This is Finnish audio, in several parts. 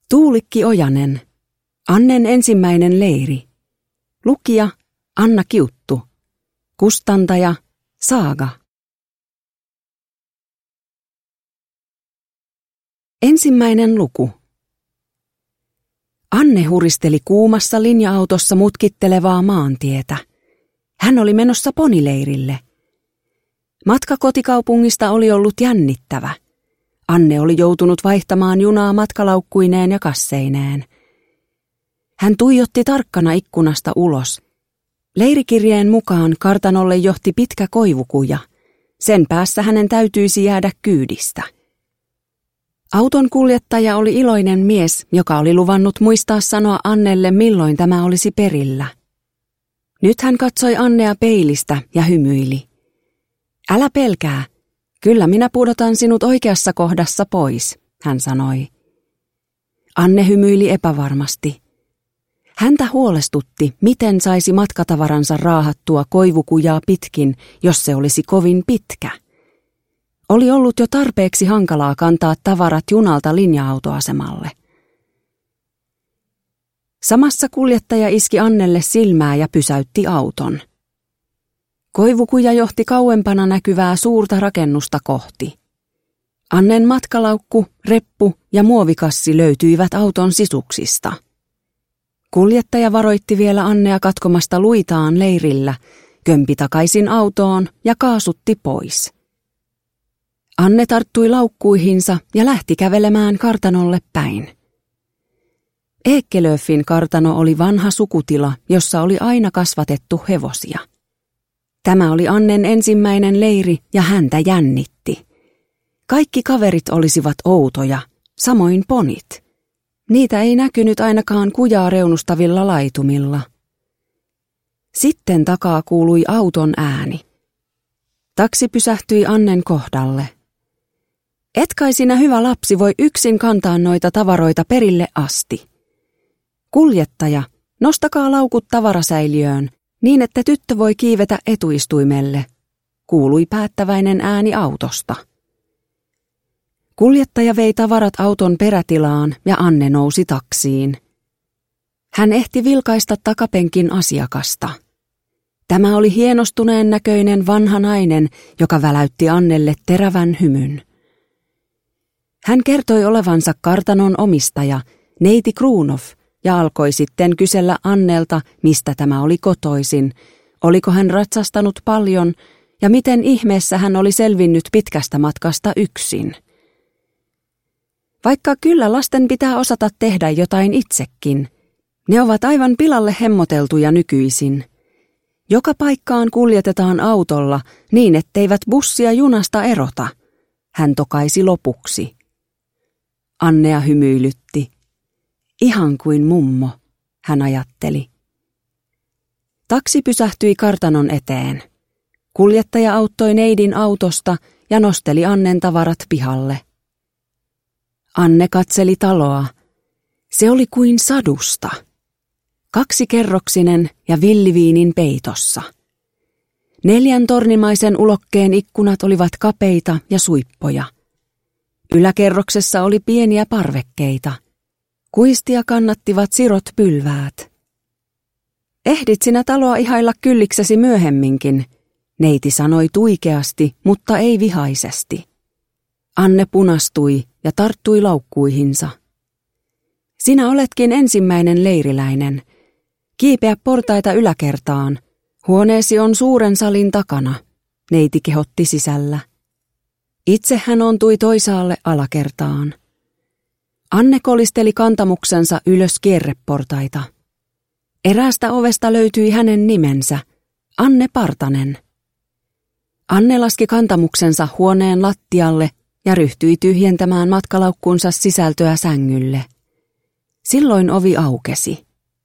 Tuulikki Ojanen. Annen ensimmäinen leiri. Lukija Anna Kiuttu. Kustantaja Saaga. Ensimmäinen luku. Anne huristeli kuumassa linja-autossa mutkittelevaa maantietä. Hän oli menossa ponileirille. Matka kotikaupungista oli ollut jännittävä. Anne oli joutunut vaihtamaan junaa matkalaukkuineen ja kasseineen. Hän tuijotti tarkkana ikkunasta ulos. Leirikirjeen mukaan kartanolle johti pitkä koivukuja. Sen päässä hänen täytyisi jäädä kyydistä. Auton kuljettaja oli iloinen mies, joka oli luvannut muistaa sanoa Annelle, milloin tämä olisi perillä. Nyt hän katsoi Annea peilistä ja hymyili. Älä pelkää, kyllä minä pudotan sinut oikeassa kohdassa pois, hän sanoi. Anne hymyili epävarmasti. Häntä huolestutti, miten saisi matkatavaransa raahattua koivukujaa pitkin, jos se olisi kovin pitkä. Oli ollut jo tarpeeksi hankalaa kantaa tavarat junalta linja-autoasemalle. Samassa kuljettaja iski Annelle silmää ja pysäytti auton. Koivukuja johti kauempana näkyvää suurta rakennusta kohti. Annen matkalaukku, reppu ja muovikassi löytyivät auton sisuksista. Kuljettaja varoitti vielä Annea katkomasta luitaan leirillä, kömpi takaisin autoon ja kaasutti pois. Anne tarttui laukkuihinsa ja lähti kävelemään kartanolle päin. Eekkelöfin kartano oli vanha sukutila, jossa oli aina kasvatettu hevosia. Tämä oli Annen ensimmäinen leiri ja häntä jännitti. Kaikki kaverit olisivat outoja, samoin ponit. Niitä ei näkynyt ainakaan kujaa reunustavilla laitumilla. Sitten takaa kuului auton ääni. Taksi pysähtyi Annen kohdalle. Et kai sinä hyvä lapsi voi yksin kantaa noita tavaroita perille asti. Kuljettaja, nostakaa laukut tavarasäiliöön, niin että tyttö voi kiivetä etuistuimelle, kuului päättäväinen ääni autosta. Kuljettaja vei tavarat auton perätilaan ja Anne nousi taksiin. Hän ehti vilkaista takapenkin asiakasta. Tämä oli hienostuneen näköinen vanha nainen, joka väläytti Annelle terävän hymyn. Hän kertoi olevansa kartanon omistaja, neiti Kruunov, ja alkoi sitten kysellä Annelta, mistä tämä oli kotoisin, oliko hän ratsastanut paljon ja miten ihmeessä hän oli selvinnyt pitkästä matkasta yksin. Vaikka kyllä lasten pitää osata tehdä jotain itsekin, ne ovat aivan pilalle hemmoteltuja nykyisin. Joka paikkaan kuljetetaan autolla niin, etteivät bussia junasta erota, hän tokaisi lopuksi. Annea hymyilytti. Ihan kuin mummo, hän ajatteli. Taksi pysähtyi kartanon eteen. Kuljettaja auttoi neidin autosta ja nosteli Annen tavarat pihalle. Anne katseli taloa. Se oli kuin sadusta. 2-kerroksinen ja villiviinin peitossa. 4 tornimaisen ulokkeen ikkunat olivat kapeita ja suippoja. Yläkerroksessa oli pieniä parvekkeita. Kuistia kannattivat sirot pylväät. Ehdit sinä taloa ihailla kylliksesi myöhemminkin, neiti sanoi tuikeasti, mutta ei vihaisesti. Anne punastui ja tarttui laukkuihinsa. Sinä oletkin ensimmäinen leiriläinen. Kiipeä portaita yläkertaan. Huoneesi on suuren salin takana, neiti kehotti sisällä. Itse hän ontui toisaalle alakertaan. Anne kolisteli kantamuksensa ylös kierreportaita. Eräästä ovesta löytyi hänen nimensä, Anne Partanen. Anne laski kantamuksensa huoneen lattialle ja ryhtyi tyhjentämään matkalaukkunsa sisältöä sängylle. Silloin ovi aukesi.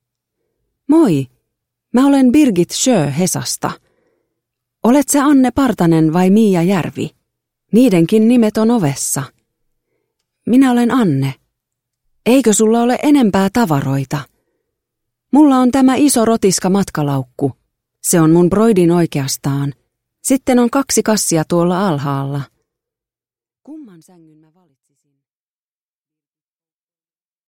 Moi, mä olen Birgit Sjö Hesasta. Olet se Anne Partanen vai Miia Järvi? Niidenkin nimet on ovessa. Minä olen Anne. Eikö sulla ole enempää tavaroita? Mulla on tämä iso rotiska matkalaukku. Se on mun broidin oikeastaan. Sitten on 2 kassia tuolla alhaalla. Kumman sängyn